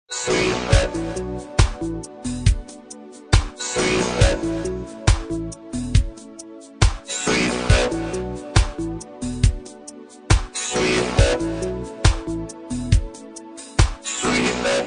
Суета, суета, суета, суета, суета.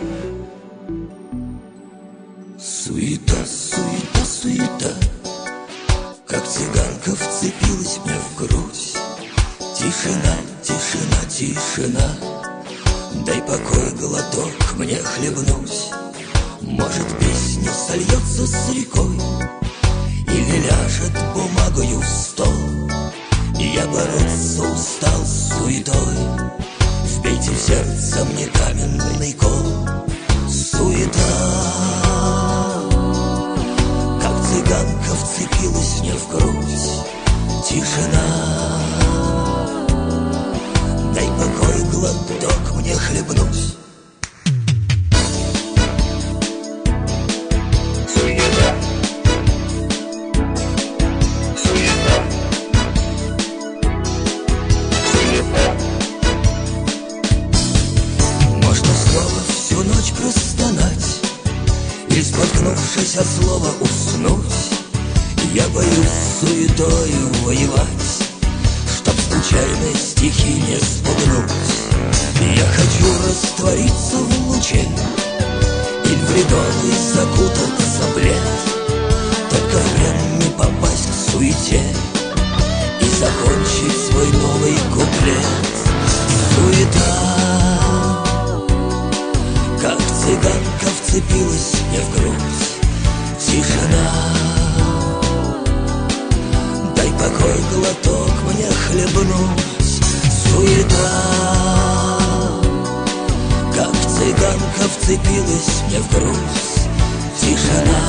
Суета, суета, суета, как цыганка вцепилась мне в грудь. Тишина, тишина, тишина, дай покой, глоток мне хлебнуть. Может, песня сольется с рекой или ляжет бумагою в стол, и я бороться устал с суетой. Вбейте в сердце мне каменный кол. Суета, как цыганка вцепилась мне в грудь. Тишина, дай покой, глоток мне хлебнуть. Суета, суета, суета. Можно снова всю ночь простонать и, споткнувшись от слова, уснуть. Я боюсь суетою воевать, чтоб случайные стихи не спугнуть. Я хочу раствориться в луче и в ледовый закутаться в плед, только в плен не попасть к суете и закончить свой новый куплет. Суета, как цыганка вцепилась мне в грудь. Тишина, дай покой, глоток мне хлебнуть. Суета, как цыганка вцепилась мне в грудь. Тишина,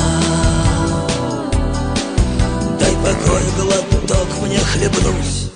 дай покой, глоток мне хлебнуть.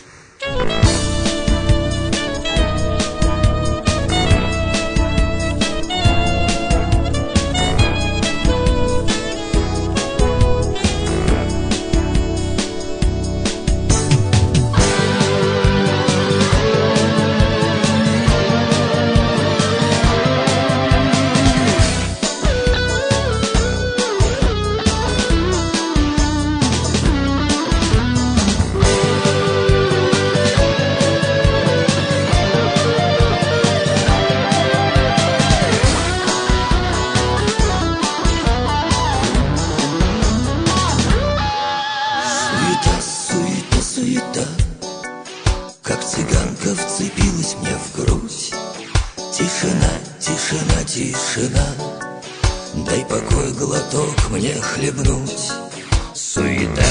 Суета, суета, как цыганка вцепилась мне в грудь. Тишина, тишина, тишина, дай покой, глоток мне хлебнуть. Суета,